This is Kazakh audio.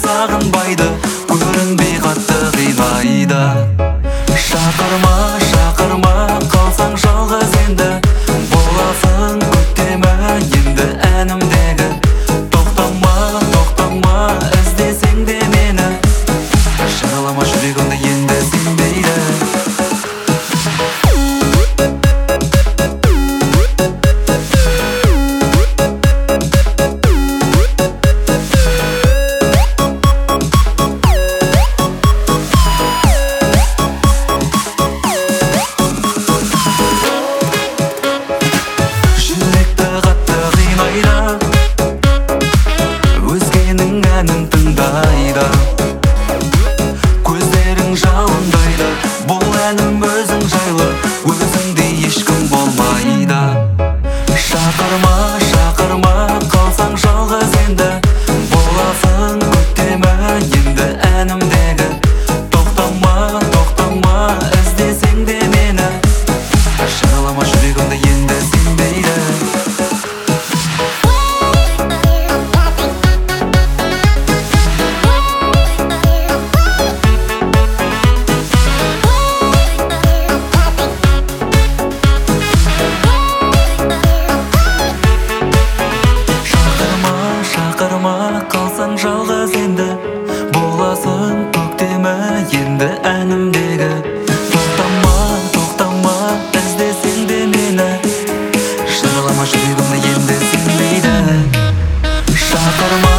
сағынбайды, көрінбей қатты қинайды. Шақырма, шақырма, қалсаң жалғыз енді, боласың көктемі енді әнімдегі. Тоқтама, тоқтама, іздесең де мені, жаралама жүрегімді енді сенбейді. Өзгенің әнін тыңдайды, көздерің жалындайды. Бұл әнім өзің жайлы, өзіңдей ешкім болмайды. Шақырма, шақырма, қалсаң жалғыз енді, боласың көктемі енді әнімдегі. Тоқтама, тоқтама, іздесең де мені, жаралама жүрегімді енді сенбейді. Қалсаң жалғыз енді, боласың көктемі енді әнімдегі. Тоқтама, тоқтама, іздесең де мені, жаралама жүрегімді енді сенбейді. Шақырма.